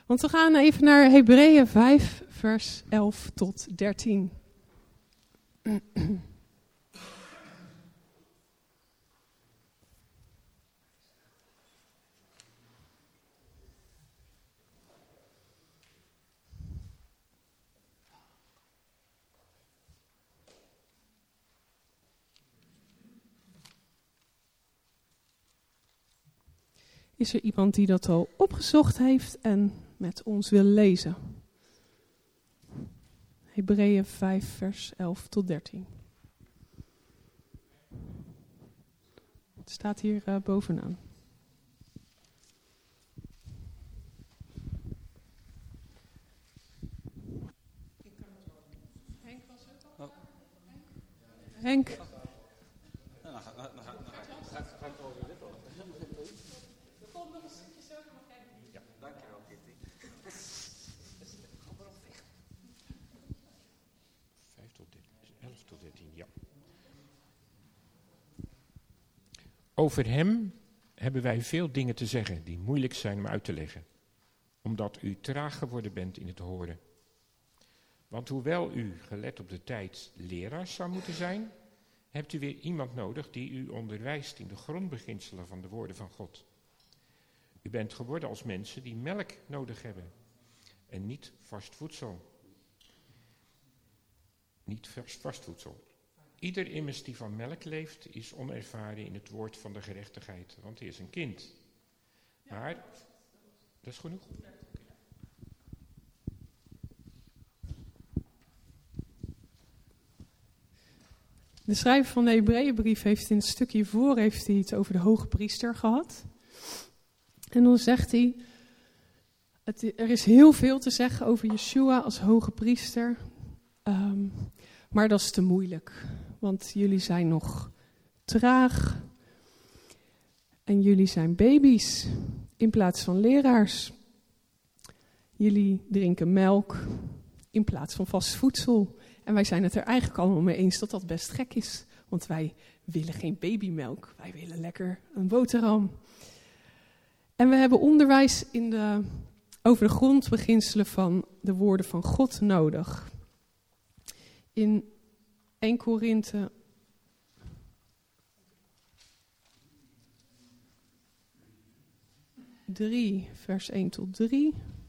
Want we gaan even naar Hebreeën 5, vers 11 tot 13. Is er iemand die dat al opgezocht heeft en met ons wil lezen? Hebreeën 5, vers 11 tot 13. Het staat hier bovenaan. Henk was het al? Henk. Over hem hebben wij veel dingen te zeggen die moeilijk zijn om uit te leggen, omdat u traag geworden bent in het horen. Want hoewel u, gelet op de tijd, leraars zou moeten zijn, hebt u weer iemand nodig die u onderwijst in de grondbeginselen van de woorden van God. U bent geworden als mensen die melk nodig hebben en niet vast voedsel. Niet vast voedsel. Ieder immers die van melk leeft, is onervaren in het woord van de gerechtigheid, want hij is een kind. Maar, dat is genoeg. De schrijver van de Hebreeënbrief heeft in het stukje hiervoor heeft hij het over de hoge priester gehad. En dan zegt hij, er is heel veel te zeggen over Yeshua als hoge priester, maar dat is te moeilijk. Want jullie zijn nog traag en jullie zijn baby's in plaats van leraars. Jullie drinken melk in plaats van vast voedsel. En wij zijn het er eigenlijk allemaal mee eens dat dat best gek is. Want wij willen geen babymelk, wij willen lekker een boterham. En we hebben onderwijs over de grondbeginselen van de woorden van God nodig. In 1 Korinthe 3, vers 1 tot 3.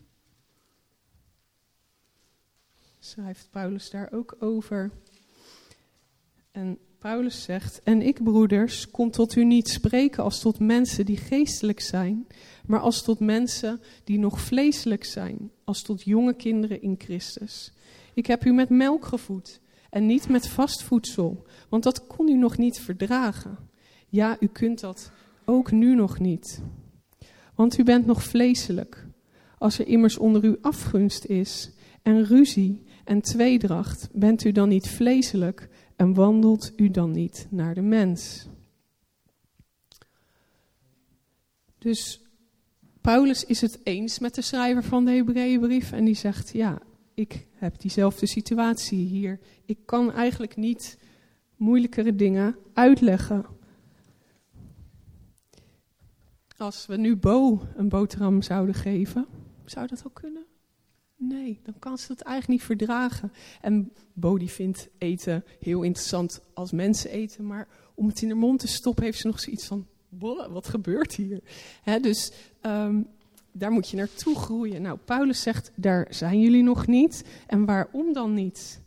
Schrijft Paulus daar ook over. En Paulus zegt, en ik, broeders, kom tot u niet spreken als tot mensen die geestelijk zijn, maar als tot mensen die nog vleeselijk zijn, als tot jonge kinderen in Christus. Ik heb u met melk gevoed en niet met vast voedsel, want dat kon u nog niet verdragen. Ja, u kunt dat ook nu nog niet. Want u bent nog vleeselijk. Als er immers onder u afgunst is en ruzie en tweedracht, bent u dan niet vleeselijk en wandelt u dan niet naar de mens. Dus Paulus is het eens met de schrijver van de Hebreeënbrief en die zegt, ja, ik heb diezelfde situatie hier. Ik kan eigenlijk niet moeilijkere dingen uitleggen. Als we nu Bo een boterham zouden geven, zou dat ook kunnen? Nee, dan kan ze dat eigenlijk niet verdragen. En Bo die vindt eten heel interessant als mensen eten, maar om het in haar mond te stoppen heeft ze nog zoiets van, wat gebeurt hier? Dus daar moet je naartoe groeien. Nou, Paulus zegt, daar zijn jullie nog niet. En waarom dan niet?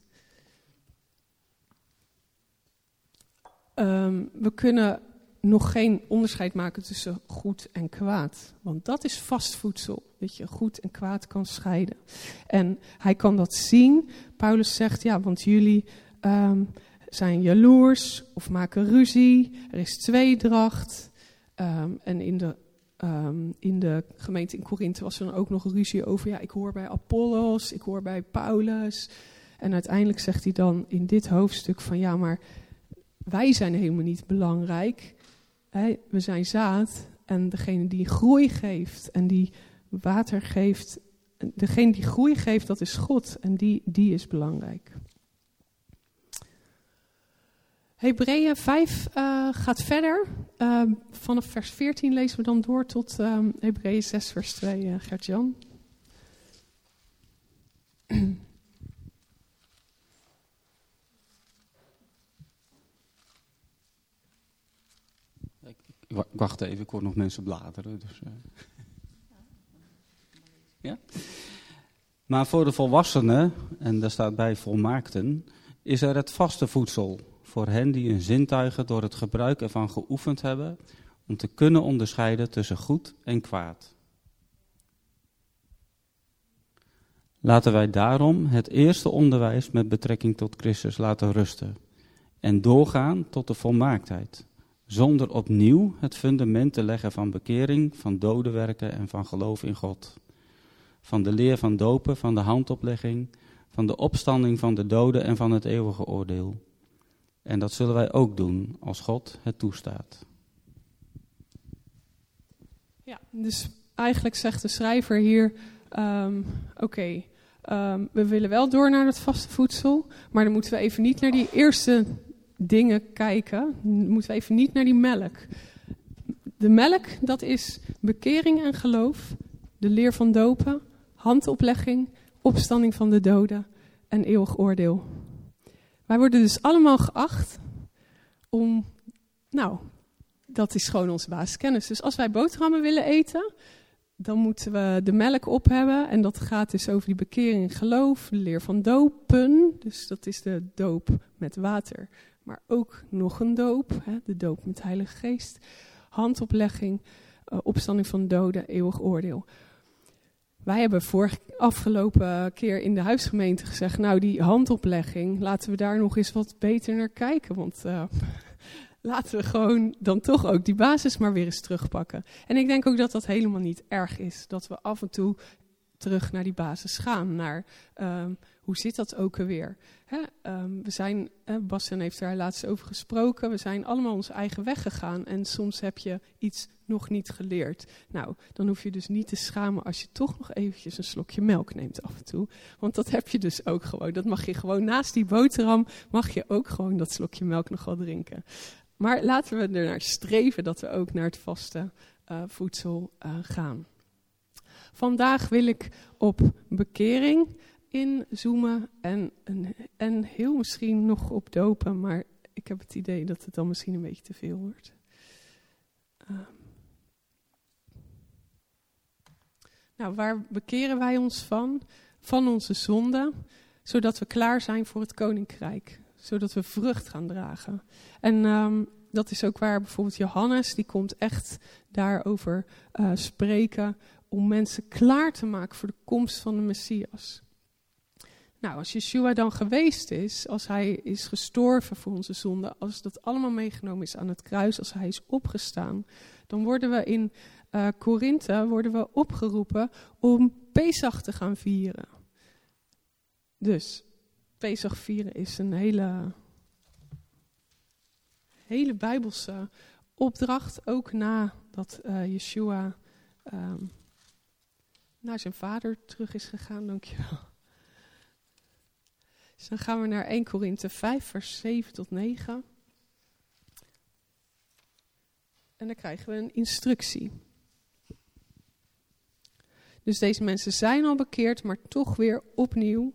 We kunnen nog geen onderscheid maken tussen goed en kwaad. Want dat is vast voedsel, dat je goed en kwaad kan scheiden. En hij kan dat zien. Paulus zegt, ja, want jullie zijn jaloers of maken ruzie. Er is tweedracht. En in de gemeente in Korinthe was er dan ook nog ruzie over, ja, ik hoor bij Apollos, ik hoor bij Paulus. En uiteindelijk zegt hij dan in dit hoofdstuk van, ja, maar wij zijn helemaal niet belangrijk. We zijn zaad en degene die groei geeft en die water geeft, degene die groei geeft, dat is God en die is belangrijk. Hebreeën 5 gaat verder. Vanaf vers 14 lezen we dan door tot Hebreeën 6 vers 2, Gert-Jan. Ik wacht even, ik hoor nog mensen bladeren. Dus, ja? Maar voor de volwassenen, en daar staat bij volmaakten, is er het vaste voedsel. Voor hen die hun zintuigen door het gebruik ervan geoefend hebben, om te kunnen onderscheiden tussen goed en kwaad. Laten wij daarom het eerste onderwijs met betrekking tot Christus laten rusten en doorgaan tot de volmaaktheid, zonder opnieuw het fundament te leggen van bekering, van dodenwerken en van geloof in God. Van de leer van dopen, van de handoplegging, van de opstanding van de doden en van het eeuwige oordeel. En dat zullen wij ook doen als God het toestaat. Ja, dus eigenlijk zegt de schrijver hier, we willen wel door naar het vaste voedsel, maar dan moeten we even niet naar die eerste dingen kijken. Dan moeten we even niet naar die melk. De melk, dat is bekering en geloof, de leer van dopen, handoplegging, opstanding van de doden en eeuwig oordeel. Wij worden dus allemaal geacht om, dat is gewoon onze basiskennis. Dus als wij boterhammen willen eten, dan moeten we de melk op hebben. En dat gaat dus over die bekering en geloof, de leer van dopen. Dus dat is de doop met water. Maar ook nog een doop, de doop met de Heilige Geest. Handoplegging, opstanding van de doden, eeuwig oordeel. Wij hebben afgelopen keer in de huisgemeente gezegd, die handoplegging, laten we daar nog eens wat beter naar kijken. Want laten we gewoon dan toch ook die basis maar weer eens terugpakken. En ik denk ook dat dat helemaal niet erg is. Dat we af en toe terug naar die basis gaan. Naar hoe zit dat ook alweer? We zijn, Bastian heeft daar laatst over gesproken. We zijn allemaal onze eigen weg gegaan. En soms heb je iets nog niet geleerd. Nou, dan hoef je dus niet te schamen als je toch nog eventjes een slokje melk neemt af en toe. Want dat heb je dus ook gewoon. Dat mag je gewoon naast die boterham, mag je ook gewoon dat slokje melk nog wel drinken. Maar laten we er naar streven dat we ook naar het vaste voedsel gaan. Vandaag wil ik op bekering inzoomen en heel misschien nog op dopen, maar ik heb het idee dat het dan misschien een beetje te veel wordt. Waar bekeren wij ons van? Van onze zonde, zodat we klaar zijn voor het koninkrijk. Zodat we vrucht gaan dragen. En dat is ook waar bijvoorbeeld Johannes, die komt echt daarover spreken om mensen klaar te maken voor de komst van de Messias. Nou, als Yeshua dan geweest is, als hij is gestorven voor onze zonde, als dat allemaal meegenomen is aan het kruis, als hij is opgestaan, dan worden we in Korinthe opgeroepen om Pesach te gaan vieren. Dus Pesach vieren is een hele Bijbelse opdracht, ook nadat Yeshua naar zijn vader terug is gegaan, dankjewel. Dus dan gaan we naar 1 Korinthe 5, vers 7 tot 9. En dan krijgen we een instructie. Dus deze mensen zijn al bekeerd, maar toch weer opnieuw.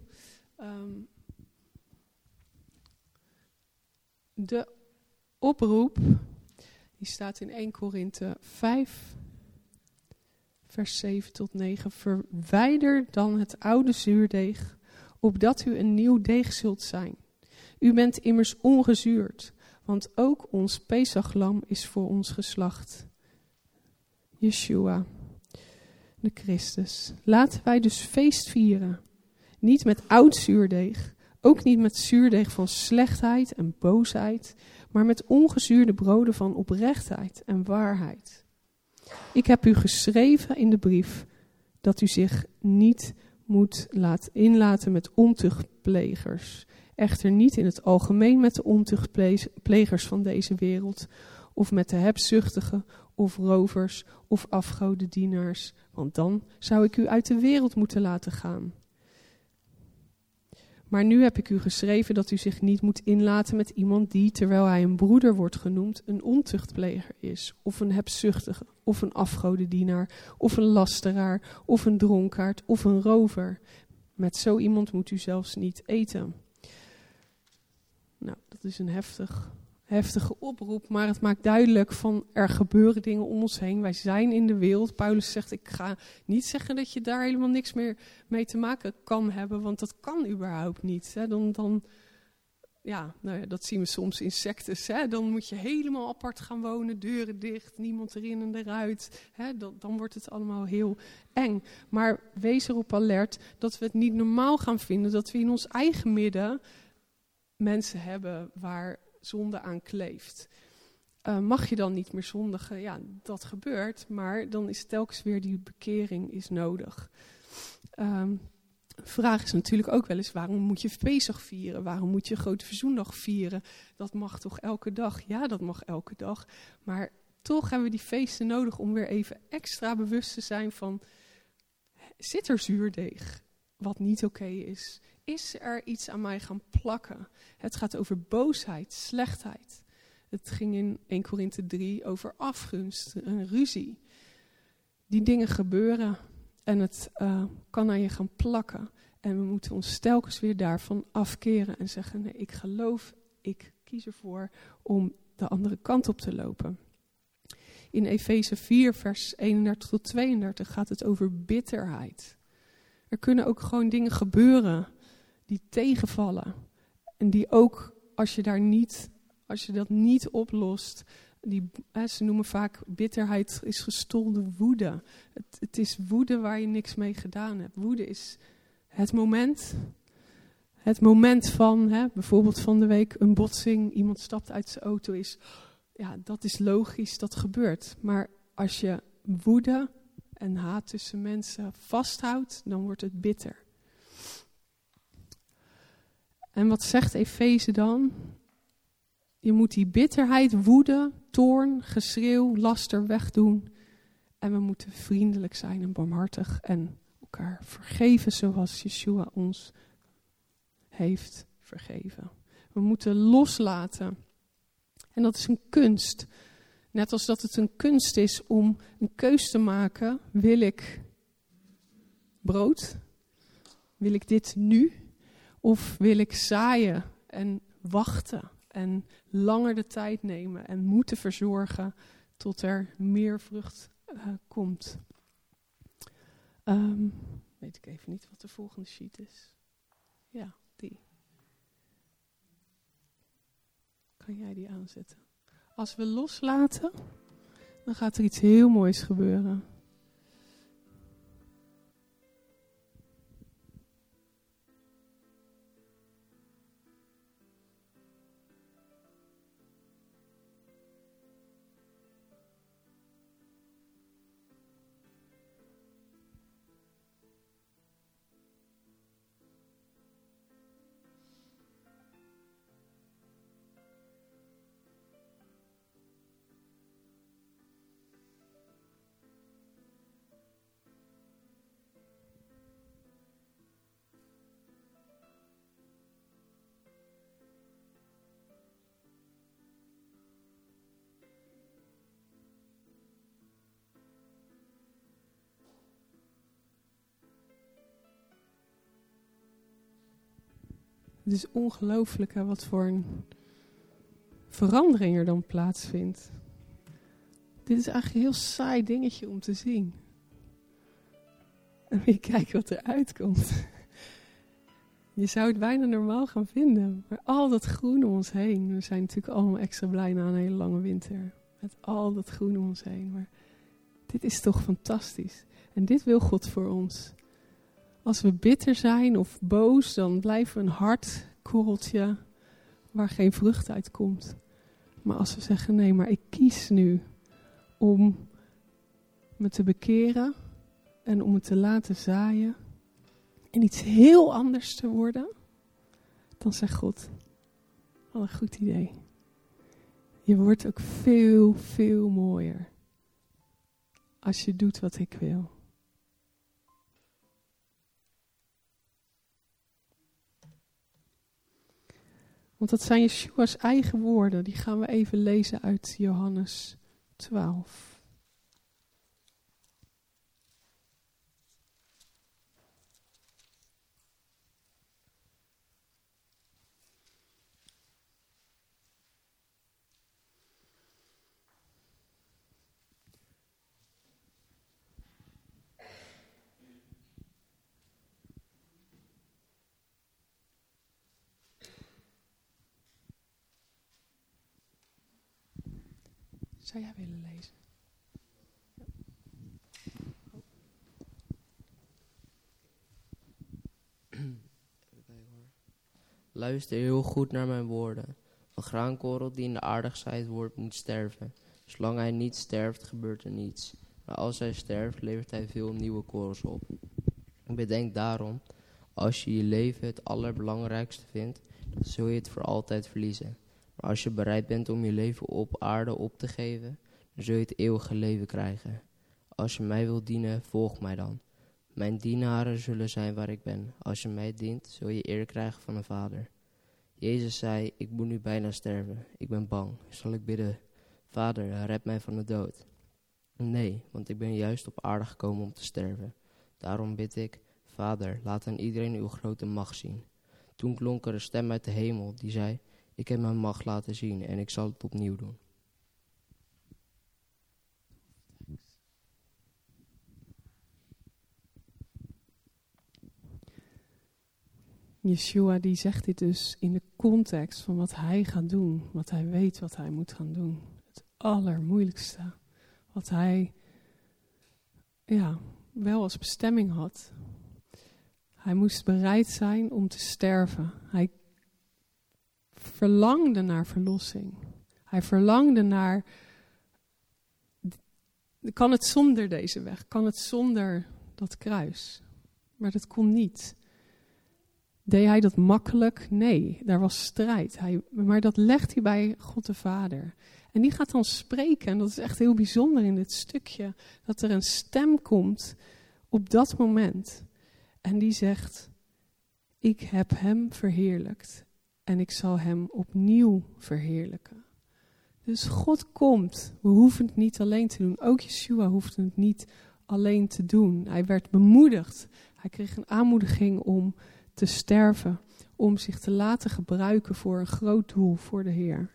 De oproep, die staat in 1 Korinthe 5, vers 7 tot 9. Verwijder dan het oude zuurdeeg, opdat u een nieuw deeg zult zijn. U bent immers ongezuurd, want ook ons Pesachlam is voor ons geslacht. Yeshua, de Christus. Laten wij dus feest vieren. Niet met oud zuurdeeg, ook niet met zuurdeeg van slechtheid en boosheid, maar met ongezuurde broden van oprechtheid en waarheid. Ik heb u geschreven in de brief dat u zich niet moet inlaten met ontuchtplegers. Echter niet in het algemeen met de ontuchtplegers van deze wereld, of met de hebzuchtigen, of rovers, of afgodendienaars, want dan zou ik u uit de wereld moeten laten gaan. Maar nu heb ik u geschreven dat u zich niet moet inlaten met iemand die, terwijl hij een broeder wordt genoemd, een ontuchtpleger is, of een hebzuchtige, of een afgodendienaar, of een lasteraar, of een dronkaard, of een rover. Met zo iemand moet u zelfs niet eten. Nou, dat is een heftige oproep, maar het maakt duidelijk van er gebeuren dingen om ons heen. Wij zijn in de wereld. Paulus zegt, ik ga niet zeggen dat je daar helemaal niks meer mee te maken kan hebben, want dat kan überhaupt niet. Hè. Dat zien we soms in sectes. Hè. Dan moet je helemaal apart gaan wonen, deuren dicht, niemand erin en eruit. Hè. Dan wordt het allemaal heel eng. Maar wees erop alert dat we het niet normaal gaan vinden dat we in ons eigen midden mensen hebben waar zonde aan kleeft. Mag je dan niet meer zondigen? Ja, dat gebeurt, maar dan is telkens weer die bekering is nodig. Vraag is natuurlijk ook wel eens, waarom moet je Pesach vieren? Waarom moet je Grote Verzoendag vieren? Dat mag toch elke dag? Ja, dat mag elke dag. Maar toch hebben we die feesten nodig om weer even extra bewust te zijn van, zit er zuurdeeg wat niet oké is? Is er iets aan mij gaan plakken? Het gaat over boosheid, slechtheid. Het ging in 1 Korinthe 3 over afgunst, een ruzie. Die dingen gebeuren en het kan aan je gaan plakken. En we moeten ons telkens weer daarvan afkeren en zeggen, nee, ik geloof, ik kies ervoor om de andere kant op te lopen. In Efeze 4 vers 31 tot 32 gaat het over bitterheid. Er kunnen ook gewoon dingen gebeuren die tegenvallen. En die ook, als je dat niet oplost, ze noemen vaak bitterheid is gestolde woede. Het is woede waar je niks mee gedaan hebt. Woede is het moment van, bijvoorbeeld van de week een botsing, iemand stapt uit zijn auto, dat is logisch, dat gebeurt. Maar als je woede en haat tussen mensen vasthoudt, dan wordt het bitter. En wat zegt Efeze dan? Je moet die bitterheid, woede, toorn, geschreeuw, laster wegdoen. En we moeten vriendelijk zijn en barmhartig en elkaar vergeven zoals Yeshua ons heeft vergeven. We moeten loslaten. En dat is een kunst. Net als dat het een kunst is om een keus te maken. Wil ik brood? Wil ik dit nu? Of wil ik zaaien en wachten en langer de tijd nemen en moeten verzorgen tot er meer vrucht komt? Weet ik even niet wat de volgende sheet is. Ja, die. Kan jij die aanzetten? Als we loslaten, dan gaat er iets heel moois gebeuren. Het is ongelooflijk wat voor een verandering er dan plaatsvindt. Dit is eigenlijk een heel saai dingetje om te zien. En je kijkt wat eruit komt. Je zou het bijna normaal gaan vinden. Maar al dat groen om ons heen. We zijn natuurlijk allemaal extra blij na een hele lange winter. Met al dat groen om ons heen. Maar dit is toch fantastisch. En dit wil God voor ons. Als we bitter zijn of boos, dan blijven we een hard korreltje waar geen vrucht uit komt. Maar als we zeggen, nee, maar ik kies nu om me te bekeren en om het te laten zaaien en iets heel anders te worden, dan zegt God, wat een goed idee. Je wordt ook veel, veel mooier als je doet wat ik wil. Want dat zijn Yeshua's eigen woorden. Die gaan we even lezen uit Johannes 12. Zou jij willen lezen? Luister heel goed naar mijn woorden. Een graankorrel die in de aarde gezaaid wordt, moet sterven. Zolang hij niet sterft, gebeurt er niets. Maar als hij sterft, levert hij veel nieuwe korrels op. Ik bedenk daarom, als je je leven het allerbelangrijkste vindt, dan zul je het voor altijd verliezen. Maar als je bereid bent om je leven op aarde op te geven, dan zul je het eeuwige leven krijgen. Als je mij wilt dienen, volg mij dan. Mijn dienaren zullen zijn waar ik ben. Als je mij dient, zul je eer krijgen van een vader. Jezus zei, ik moet nu bijna sterven. Ik ben bang. Zal ik bidden, Vader, red mij van de dood? Nee, want ik ben juist op aarde gekomen om te sterven. Daarom bid ik, Vader, laat aan iedereen uw grote macht zien. Toen klonk er een stem uit de hemel die zei, ik heb mijn macht laten zien en ik zal het opnieuw doen. Yeshua die zegt dit dus in de context van wat hij gaat doen. Wat hij weet wat hij moet gaan doen. Het allermoeilijkste. Wat hij wel als bestemming had. Hij moest bereid zijn om te sterven. Hij verlangde naar verlossing. Hij verlangde naar... Kan het zonder deze weg? Kan het zonder dat kruis? Maar dat kon niet. Deed hij dat makkelijk? Nee, daar was strijd. Maar dat legt hij bij God de Vader. En die gaat dan spreken. En dat is echt heel bijzonder in dit stukje. Dat er een stem komt op dat moment. En die zegt, ik heb hem verheerlijkt. En ik zal hem opnieuw verheerlijken. Dus God komt. We hoeven het niet alleen te doen. Ook Yeshua hoefde het niet alleen te doen. Hij werd bemoedigd. Hij kreeg een aanmoediging om te sterven. Om zich te laten gebruiken voor een groot doel voor de Heer.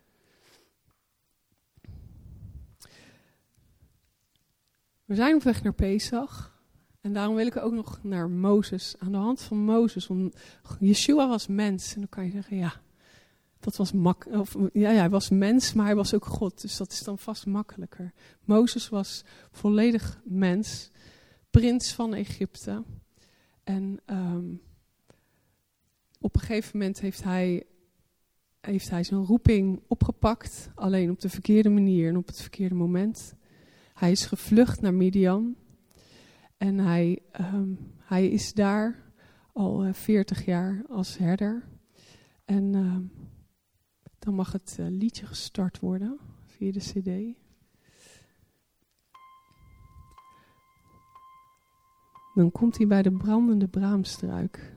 We zijn op weg naar Pesach. En daarom wil ik ook nog naar Mozes. Aan de hand van Mozes. Yeshua was mens. En dan kan je zeggen, ja, dat was hij was mens, maar hij was ook God. Dus dat is dan vast makkelijker. Mozes was volledig mens. Prins van Egypte. En op een gegeven moment heeft hij zijn roeping opgepakt. Alleen op de verkeerde manier en op het verkeerde moment. Hij is gevlucht naar Midian. En hij is daar al 40 jaar als herder. En dan mag het liedje gestart worden via de cd. Dan komt hij bij de brandende braamstruik.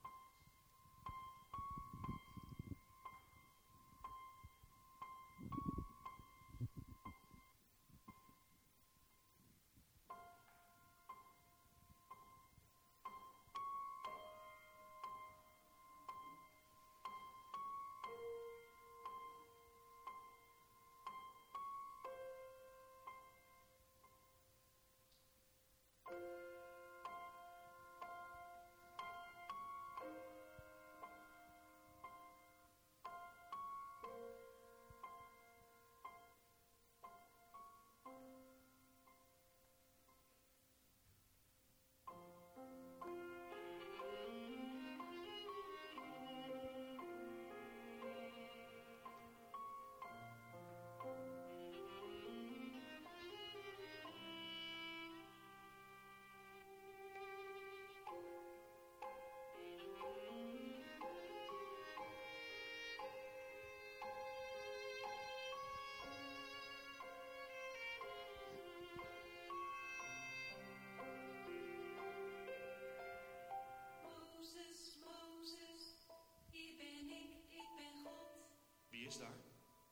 Wie is daar?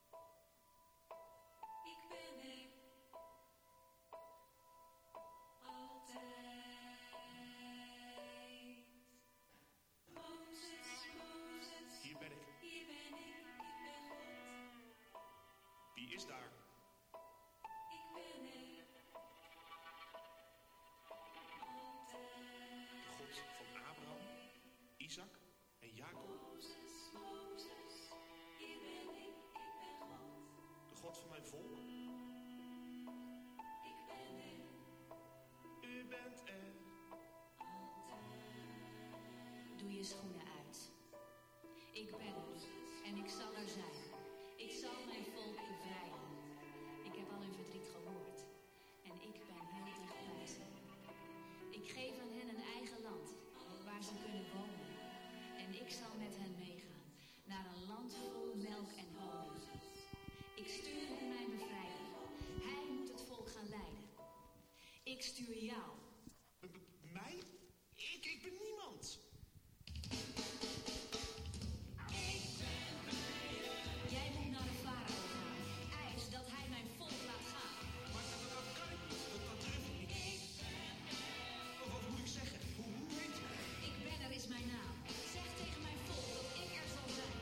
Ik ben er. Altijd. Mozes, Mozes. Hier ben ik. Hier ben ik ben God. Wie is daar? Ik ben er. Altijd. De God van Abraham, Isaac en Jacob. Mozes, Mozes. Hier ben ik ben God. De God van mijn volk. schoenen uit. Ik ben er en ik zal er zijn. Ik zal mijn volk bevrijden. Ik heb al hun verdriet gehoord en ik ben heel dichtbij ze. Ik geef aan hen een eigen land waar ze kunnen wonen. En ik zal met hen meegaan naar een land vol melk en honing. Ik stuur hen mijn bevrijder. Hij moet het volk gaan leiden. Ik stuur jou. Mij? Ik ben niemand. Jij moet naar de farao gaan. Eis dat hij mijn volk laat gaan. Maar dat kan ik niet. Dat durf ik niet. Wat moet ik zeggen? Hoe heet je? Ik ben er is mijn naam. Zeg tegen mijn volk dat ik er zal zijn.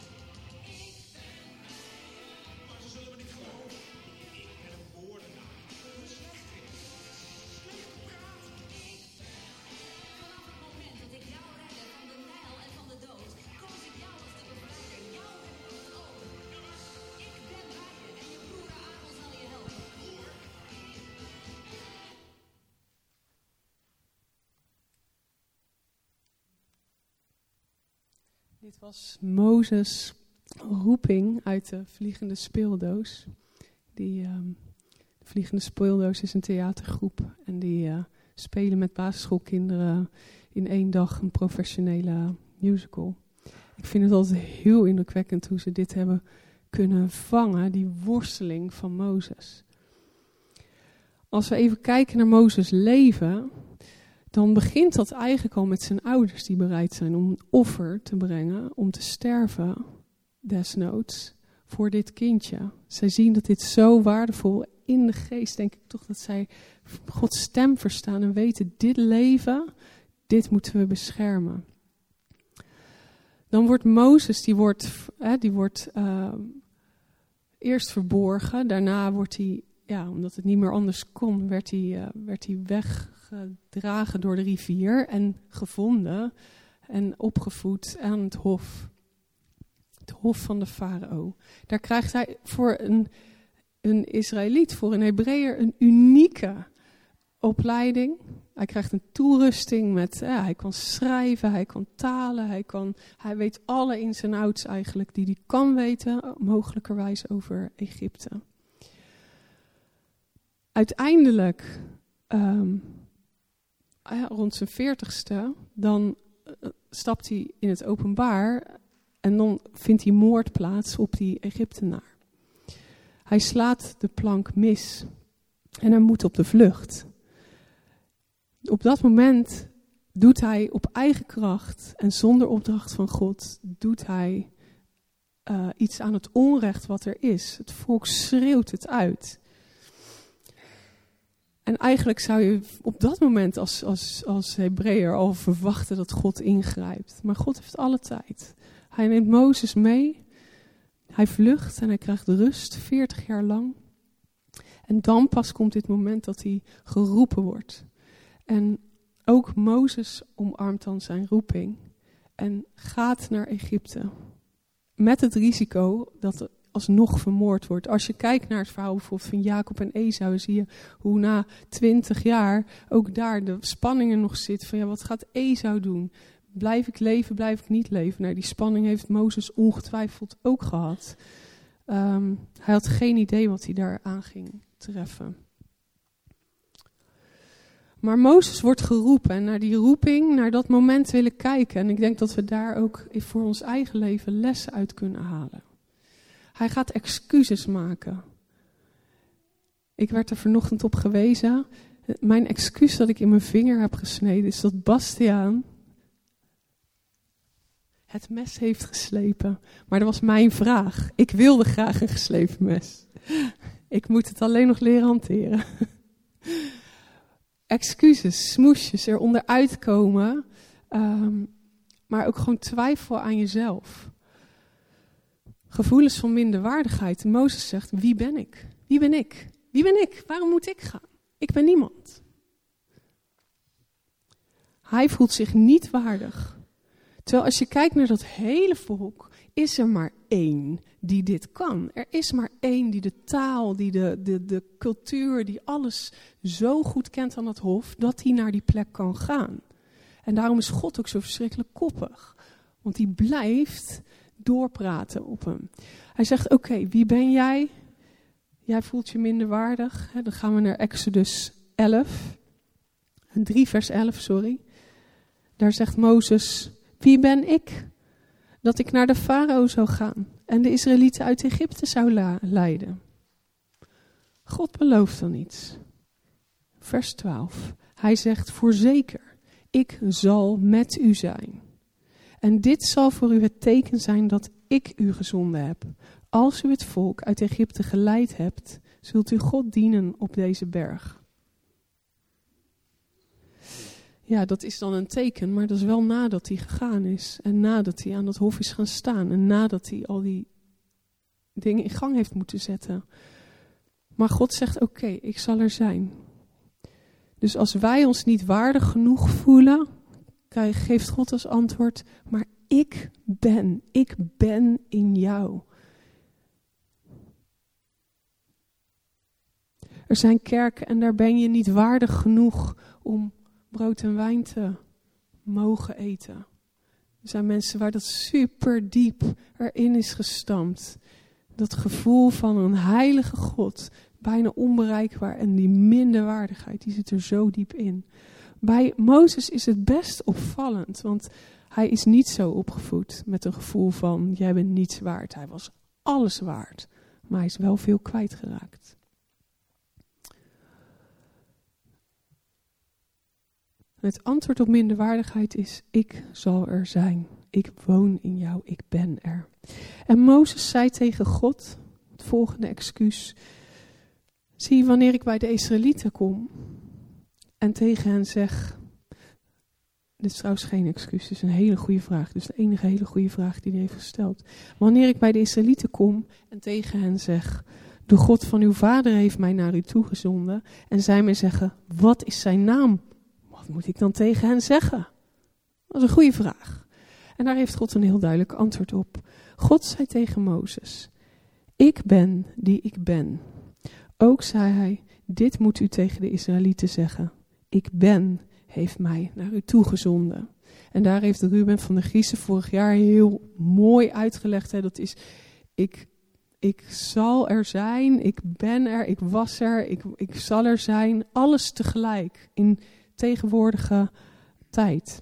Maar ze zullen me niet geloven. Ik ben een moordenaar. Een slechterik. Slecht praten. Vanaf het moment dat ik jou redde van de Nijl en van de dood, koos ik jou als de bevrijder. Jou heb ik het oog. Ik ben bij je en je broer Aaron zal je helpen. Dit was Mozes' roeping uit de Vliegende Speeldoos. De Vliegende Speeldoos is een theatergroep en die spelen met basisschoolkinderen in 1 dag een professionele musical. Ik vind het altijd heel indrukwekkend hoe ze dit hebben kunnen vangen, die worsteling van Mozes. Als we even kijken naar Mozes' leven, dan begint dat eigenlijk al met zijn ouders die bereid zijn om een offer te brengen, om te sterven, desnoods, voor dit kindje. Zij zien dat dit zo waardevol in de geest, denk ik toch, dat zij Gods stem verstaan en weten, dit leven, dit moeten we beschermen. Dan wordt Mozes, die wordt eerst verborgen, daarna wordt hij, omdat het niet meer anders kon, werd hij weggedragen door de rivier en gevonden en opgevoed aan het hof. Het hof van de farao. Daar krijgt hij voor een Israëliet, voor een Hebreeër, een unieke opleiding. Hij krijgt een toerusting met, hij kan schrijven, hij kan talen, hij weet alle ins en outs eigenlijk die hij kan weten, mogelijkerwijs over Egypte. Uiteindelijk, rond zijn 40ste, dan stapt hij in het openbaar en dan vindt hij moord plaats op die Egyptenaar. Hij slaat de plank mis en hij moet op de vlucht. Op dat moment doet hij op eigen kracht en zonder opdracht van God, doet hij iets aan het onrecht wat er is. Het volk schreeuwt het uit. En eigenlijk zou je op dat moment als Hebreeër al verwachten dat God ingrijpt. Maar God heeft alle tijd. Hij neemt Mozes mee. Hij vlucht en hij krijgt rust 40 jaar lang. En dan pas komt dit moment dat hij geroepen wordt. En ook Mozes omarmt dan zijn roeping en gaat naar Egypte. Met het risico dat er alsnog vermoord wordt. Als je kijkt naar het verhaal bijvoorbeeld van Jacob en Esau, zie je hoe na 20 jaar ook daar de spanningen nog zit van wat gaat Esau doen? Blijf ik leven, blijf ik niet leven? Nou, die spanning heeft Mozes ongetwijfeld ook gehad. Hij had geen idee wat hij daar aan ging treffen. Maar Mozes wordt geroepen en naar die roeping, naar dat moment willen kijken. En ik denk dat we daar ook voor ons eigen leven lessen uit kunnen halen. Hij gaat excuses maken. Ik werd er vanochtend op gewezen. Mijn excuus dat ik in mijn vinger heb gesneden is dat Bastiaan het mes heeft geslepen. Maar dat was mijn vraag. Ik wilde graag een geslepen mes. Ik moet het alleen nog leren hanteren. Excuses, smoesjes, eronder uitkomen. Maar ook gewoon twijfel aan jezelf. Gevoelens van minderwaardigheid. Mozes zegt, wie ben ik? Wie ben ik? Wie ben ik? Waarom moet ik gaan? Ik ben niemand. Hij voelt zich niet waardig. Terwijl als je kijkt naar dat hele volk, is er maar één die dit kan. Er is maar één die de taal, die de cultuur, die alles zo goed kent aan het hof, dat hij naar die plek kan gaan. En daarom is God ook zo verschrikkelijk koppig. Want die blijft doorpraten op hem. Hij zegt, oké, wie ben jij? Jij voelt je minderwaardig. Dan gaan we naar Exodus 11. 3 vers 11, sorry. Daar zegt Mozes, wie ben ik? Dat ik naar de farao zou gaan en de Israëlieten uit Egypte zou leiden. God belooft dan iets. Vers 12. Hij zegt, voorzeker, ik zal met u zijn. En dit zal voor u het teken zijn dat ik u gezonden heb. Als u het volk uit Egypte geleid hebt, zult u God dienen op deze berg. Ja, dat is dan een teken, maar dat is wel nadat hij gegaan is. En nadat hij aan dat hof is gaan staan. En nadat hij al die dingen in gang heeft moeten zetten. Maar God zegt, oké, ik zal er zijn. Dus als wij ons niet waardig genoeg voelen, geeft God als antwoord, maar ik ben in jou. Er zijn kerken en daar ben je niet waardig genoeg om brood en wijn te mogen eten. Er zijn mensen waar dat super diep erin is gestampt. Dat gevoel van een heilige God, bijna onbereikbaar, en die minderwaardigheid, die zit er zo diep in. Bij Mozes is het best opvallend, want hij is niet zo opgevoed met een gevoel van, jij bent niets waard. Hij was alles waard, maar hij is wel veel kwijtgeraakt. Het antwoord op minderwaardigheid is, ik zal er zijn. Ik woon in jou, ik ben er. En Mozes zei tegen God, het volgende excuus. Zie, wanneer ik bij de Israëlieten kom en tegen hen zeg. Dit is trouwens geen excuus, het is een hele goede vraag. Dus de enige hele goede vraag die hij heeft gesteld. Wanneer ik bij de Israëlieten kom en tegen hen zeg. De God van uw vader heeft mij naar u toegezonden. En zij mij zeggen, wat is zijn naam? Wat moet ik dan tegen hen zeggen? Dat is een goede vraag. En daar heeft God een heel duidelijk antwoord op. God zei tegen Mozes, ik ben die ik ben. Ook zei hij, dit moet u tegen de Israëlieten zeggen. Ik ben, heeft mij naar u toegezonden. En daar heeft Ruben van der Griezen vorig jaar heel mooi uitgelegd. Hè. Dat is, ik zal er zijn, ik ben er, ik was er, ik zal er zijn. Alles tegelijk in tegenwoordige tijd.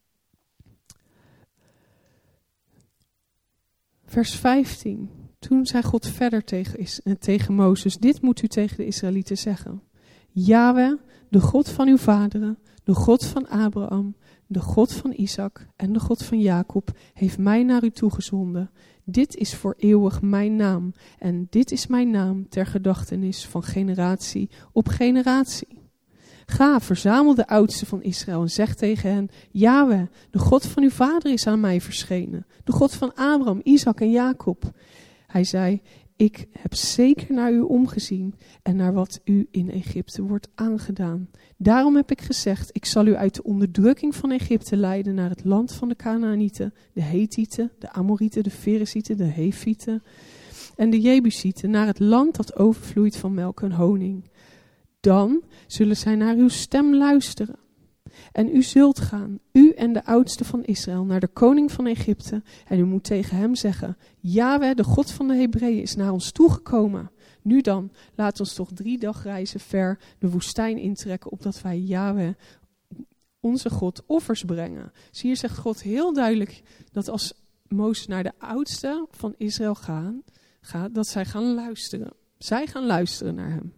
Vers 15. Toen zei God verder tegen Mozes, dit moet u tegen de Israëlieten zeggen. Yahweh, de God van uw vaderen, de God van Abraham, de God van Isaac en de God van Jacob, heeft mij naar u toegezonden. Dit is voor eeuwig mijn naam en dit is mijn naam ter gedachtenis van generatie op generatie. Ga, verzamel de oudsten van Israël en zeg tegen hen, Yahweh, de God van uw vader is aan mij verschenen. De God van Abraham, Isaac en Jacob. Hij zei, ik heb zeker naar u omgezien en naar wat u in Egypte wordt aangedaan. Daarom heb ik gezegd, ik zal u uit de onderdrukking van Egypte leiden naar het land van de Kanaanieten, de Hethieten, de Amorieten, de Ferezieten, de Hefieten en de Jebusieten, naar het land dat overvloeit van melk en honing. Dan zullen zij naar uw stem luisteren. En u zult gaan, u en de oudsten van Israël, naar de koning van Egypte. En u moet tegen hem zeggen, Yahweh, de God van de Hebreeën, is naar ons toegekomen. Nu dan, laat ons toch 3 dagreizen ver de woestijn intrekken, opdat wij Yahweh, onze God, offers brengen. Dus hier zegt God heel duidelijk dat als Mozes naar de oudsten van Israël gaat, dat zij gaan luisteren. Zij gaan luisteren naar hem.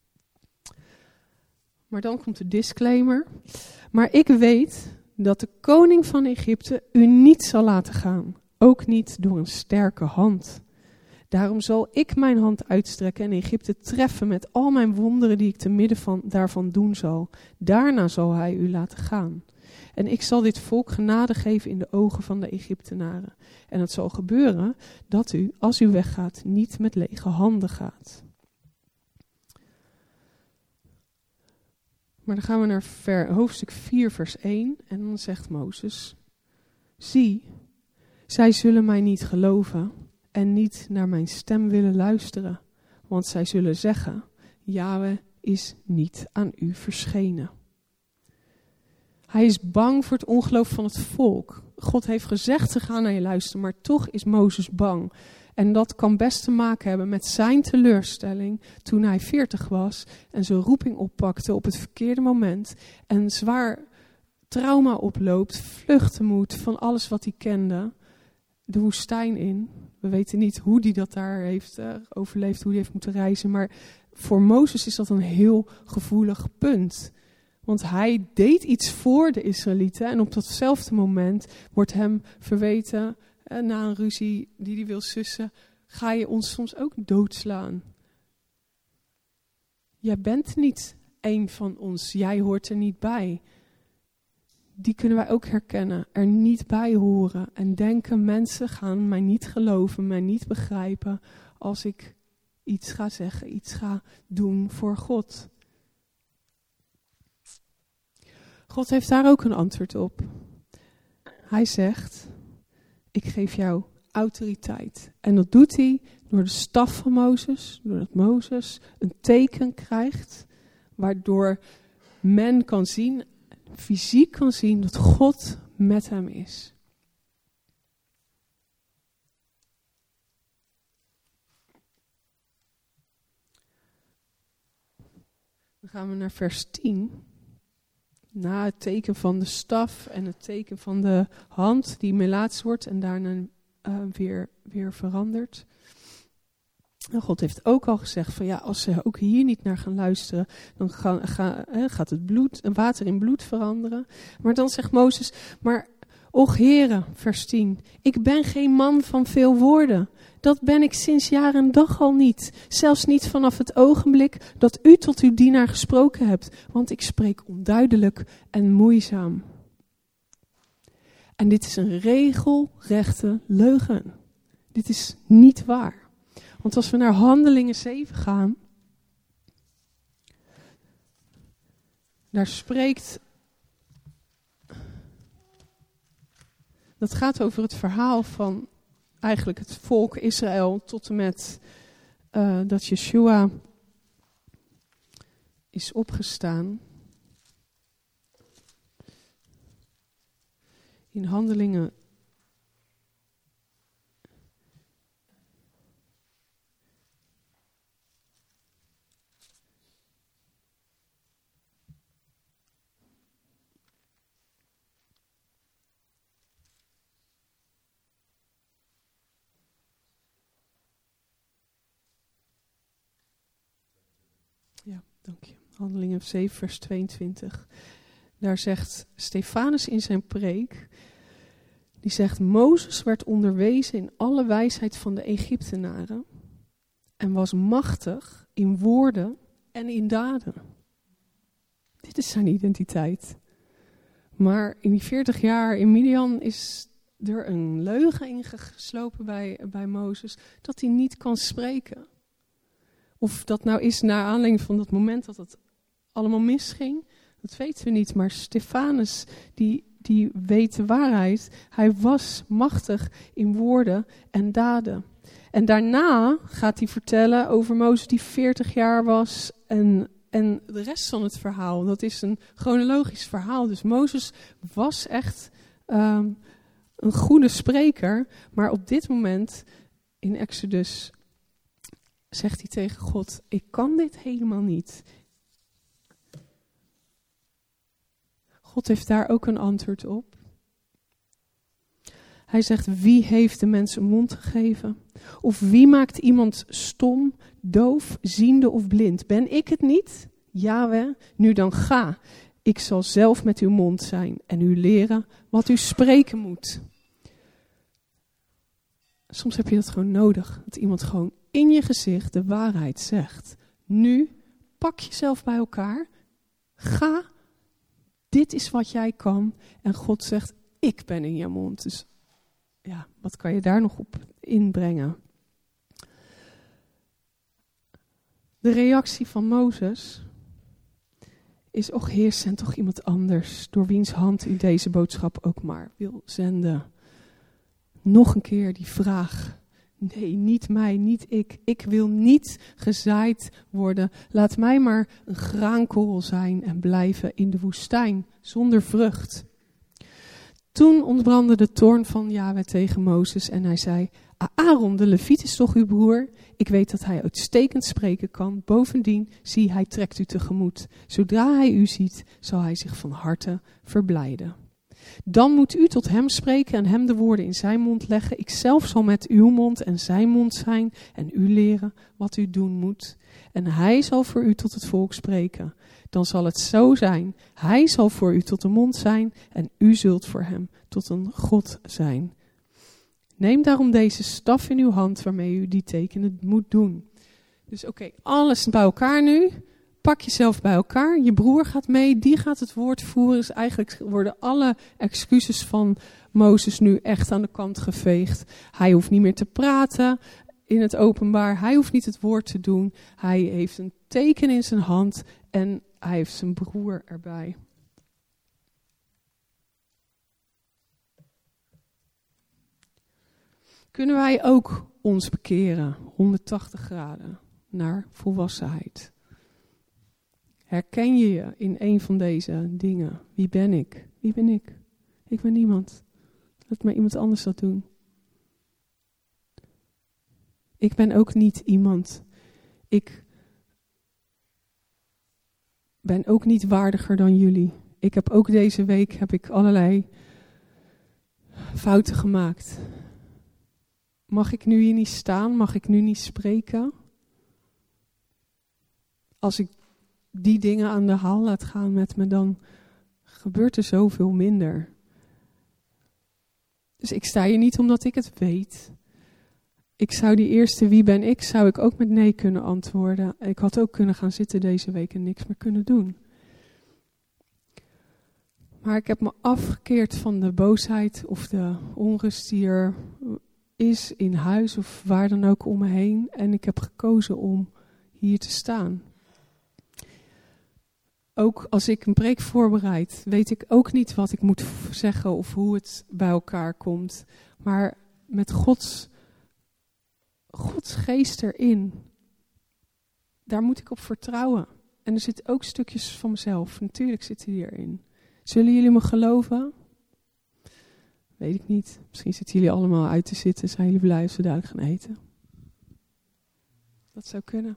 Maar dan komt de disclaimer. Maar ik weet dat de koning van Egypte u niet zal laten gaan. Ook niet door een sterke hand. Daarom zal ik mijn hand uitstrekken en Egypte treffen met al mijn wonderen die ik te midden daarvan doen zal. Daarna zal hij u laten gaan. En ik zal dit volk genade geven in de ogen van de Egyptenaren. En het zal gebeuren dat u, als u weggaat, niet met lege handen gaat. Maar dan gaan we naar hoofdstuk 4 vers 1 en dan zegt Mozes, zie, zij zullen mij niet geloven en niet naar mijn stem willen luisteren, want zij zullen zeggen, Yahweh is niet aan u verschenen. Hij is bang voor het ongeloof van het volk. God heeft gezegd, ze gaan naar je luisteren, maar toch is Mozes bang. En dat kan best te maken hebben met zijn teleurstelling toen hij 40 was en zijn roeping oppakte op het verkeerde moment en zwaar trauma oploopt, vluchten moet van alles wat hij kende, de woestijn in. We weten niet hoe hij dat daar heeft overleefd, hoe hij heeft moeten reizen, maar voor Mozes is dat een heel gevoelig punt. Want hij deed iets voor de Israëlieten en op datzelfde moment wordt hem verweten, na een ruzie die hij wil sussen, ga je ons soms ook doodslaan. Jij bent niet één van ons, jij hoort er niet bij. Die kunnen wij ook herkennen, er niet bij horen en denken mensen gaan mij niet geloven, mij niet begrijpen als ik iets ga zeggen, iets ga doen voor God. God heeft daar ook een antwoord op. Hij zegt, ik geef jou autoriteit. En dat doet hij door de staf van Mozes, doordat Mozes een teken krijgt, waardoor men kan zien, fysiek kan zien, dat God met hem is. Dan gaan we naar vers 10. Na het teken van de staf en het teken van de hand die melaats wordt en daarna weer verandert. En God heeft ook al gezegd van ja, als ze ook hier niet naar gaan luisteren, dan gaat het water in bloed veranderen. Maar dan zegt Mozes, maar och Heere, vers 10, ik ben geen man van veel woorden. Dat ben ik sinds jaar en dag al niet. Zelfs niet vanaf het ogenblik dat u tot uw dienaar gesproken hebt. Want ik spreek onduidelijk en moeizaam. En dit is een regelrechte leugen. Dit is niet waar. Want als we naar Handelingen 7 gaan, daar spreekt, dat gaat over het verhaal van eigenlijk het volk Israël tot en met dat Yeshua is opgestaan. In Handelingen dank je. Handelingen 7 vers 22. Daar zegt Stefanus in zijn preek, die zegt, Mozes werd onderwezen in alle wijsheid van de Egyptenaren en was machtig in woorden en in daden. Dit is zijn identiteit. Maar in die 40 jaar in Midian is er een leugen ingeslopen bij Mozes dat hij niet kan spreken. Of dat nou is naar aanleiding van dat moment dat het allemaal misging, dat weten we niet. Maar Stefanus, die weet de waarheid. Hij was machtig in woorden en daden. En daarna gaat hij vertellen over Mozes die 40 jaar was en de rest van het verhaal. Dat is een chronologisch verhaal. Dus Mozes was echt een goede spreker. Maar op dit moment in Exodus zegt hij tegen God, ik kan dit helemaal niet. God heeft daar ook een antwoord op. Hij zegt, wie heeft de mens een mond gegeven? Of wie maakt iemand stom, doof, ziende of blind? Ben ik het niet? Jaweh, nu dan ga. Ik zal zelf met uw mond zijn en u leren wat u spreken moet. Soms heb je dat gewoon nodig. Dat iemand gewoon in je gezicht de waarheid zegt. Nu, pak jezelf bij elkaar. Ga. Dit is wat jij kan. En God zegt, ik ben in je mond. Dus ja, wat kan je daar nog op inbrengen? De reactie van Mozes is, och Heer, zend toch iemand anders, door wiens hand u deze boodschap ook maar wil zenden. Nog een keer die vraag Nee, niet mij, niet ik. Ik wil niet gezaaid worden. Laat mij maar een graankorrel zijn en blijven in de woestijn, zonder vrucht. Toen ontbrandde de toorn van Jahwe tegen Mozes en hij zei: Aaron, de Leviet, is toch uw broer? Ik weet dat hij uitstekend spreken kan. Bovendien, zie, hij trekt u tegemoet. Zodra hij u ziet, zal hij zich van harte verblijden. Dan moet u tot hem spreken en hem de woorden in zijn mond leggen. Ik zelf zal met uw mond en zijn mond zijn en u leren wat u doen moet. En hij zal voor u tot het volk spreken. Dan zal het zo zijn. Hij zal voor u tot een mond zijn en u zult voor hem tot een God zijn. Neem daarom deze staf in uw hand waarmee u die tekenen moet doen. Dus oké, alles bij elkaar nu. Pak jezelf bij elkaar. Je broer gaat mee, die gaat het woord voeren. Dus eigenlijk worden alle excuses van Mozes nu echt aan de kant geveegd. Hij hoeft niet meer te praten in het openbaar. Hij hoeft niet het woord te doen. Hij heeft een teken in zijn hand en hij heeft zijn broer erbij. Kunnen wij ook ons bekeren, 180 graden, naar volwassenheid? Herken je je in een van deze dingen? Wie ben ik? Wie ben ik? Ik ben niemand. Laat maar iemand anders dat doen. Ik ben ook niet iemand. Ik ben ook niet waardiger dan jullie. Ik heb ook deze week allerlei fouten gemaakt. Mag ik nu hier niet staan? Mag ik nu niet spreken? Als ik die dingen aan de haal laat gaan met me, dan gebeurt er zoveel minder. Dus ik sta hier niet omdat ik het weet. Ik zou die eerste wie ben ik, zou ik ook met nee kunnen antwoorden. Ik had ook kunnen gaan zitten deze week en niks meer kunnen doen. Maar ik heb me afgekeerd van de boosheid of de onrust die er is in huis of waar dan ook om me heen. En ik heb gekozen om hier te staan. Ook als ik een preek voorbereid, weet ik ook niet wat ik moet zeggen of hoe het bij elkaar komt. Maar met Gods geest erin, daar moet ik op vertrouwen. En er zitten ook stukjes van mezelf, natuurlijk zitten die erin. Zullen jullie me geloven? Weet ik niet. Misschien zitten jullie allemaal uit te zitten, zijn jullie blij als we dadelijk gaan eten. Dat zou kunnen.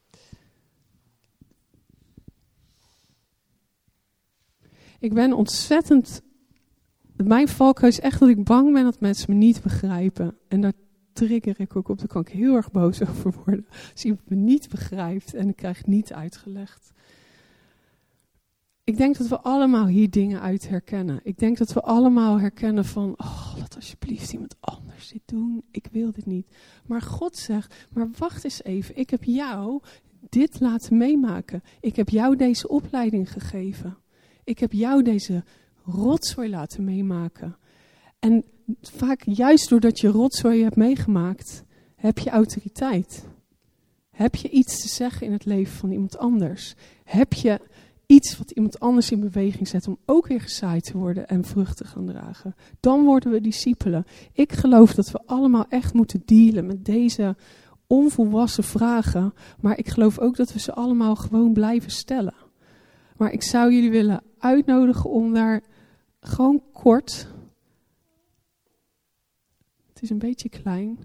Ik ben ontzettend... Mijn valkuil is echt dat ik bang ben dat mensen me niet begrijpen. En daar trigger ik ook op. Daar kan ik heel erg boos over worden. Als iemand me niet begrijpt en ik krijg het niet uitgelegd. Ik denk dat we allemaal hier dingen uit herkennen. Ik denk dat we allemaal herkennen van... Oh, laat alsjeblieft iemand anders dit doen. Ik wil dit niet. Maar God zegt, maar wacht eens even. Ik heb jou dit laten meemaken. Ik heb jou deze opleiding gegeven. Ik heb jou deze rotzooi laten meemaken. En vaak juist doordat je rotzooi hebt meegemaakt, heb je autoriteit. Heb je iets te zeggen in het leven van iemand anders? Heb je iets wat iemand anders in beweging zet om ook weer gezaaid te worden en vrucht te gaan dragen? Dan worden we discipelen. Ik geloof dat we allemaal echt moeten dealen met deze onvolwassen vragen. Maar ik geloof ook dat we ze allemaal gewoon blijven stellen. Maar ik zou jullie willen uitnodigen om daar gewoon kort, het is een beetje klein,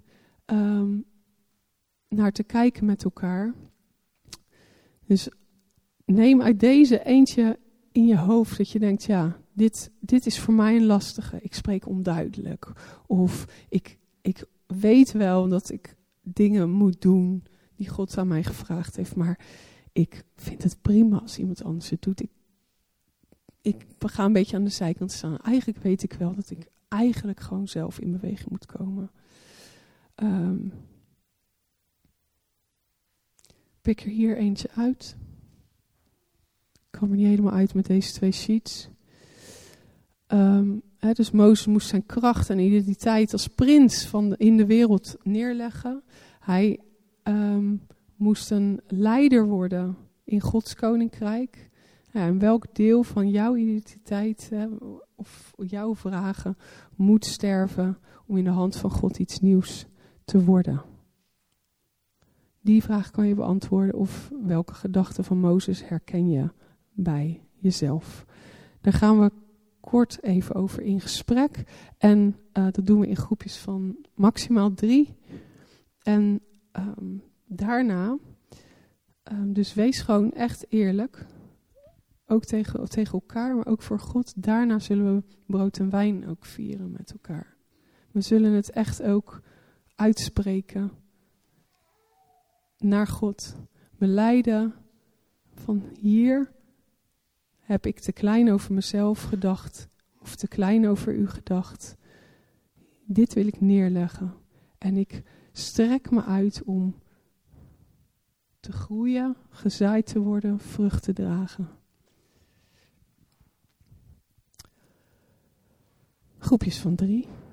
naar te kijken met elkaar. Dus neem uit deze eentje in je hoofd dat je denkt, ja, dit is voor mij een lastige. Ik spreek onduidelijk. Of ik weet wel dat ik dingen moet doen die God aan mij gevraagd heeft, maar ik vind het prima als iemand anders het doet. Ik ga een beetje aan de zijkant staan. Eigenlijk weet ik wel dat ik eigenlijk gewoon zelf in beweging moet komen. Pik er hier eentje uit. Ik kwam er niet helemaal uit met deze 2 sheets. Dus Mozes moest zijn kracht en identiteit als prins in de wereld neerleggen. Hij moest een leider worden in Gods koninkrijk. Ja, en welk deel van jouw identiteit of jouw vragen moet sterven om in de hand van God iets nieuws te worden? Die vraag kan je beantwoorden, of welke gedachten van Mozes herken je bij jezelf. Daar gaan we kort even over in gesprek. En dat doen we in groepjes van maximaal 3. En daarna, dus wees gewoon echt eerlijk. Ook tegen elkaar, maar ook voor God. Daarna zullen we brood en wijn ook vieren met elkaar. We zullen het echt ook uitspreken naar God. Belijden van hier heb ik te klein over mezelf gedacht. Of te klein over u gedacht. Dit wil ik neerleggen. En ik strek me uit om te groeien, gezaaid te worden, vrucht te dragen. Groepjes van 3.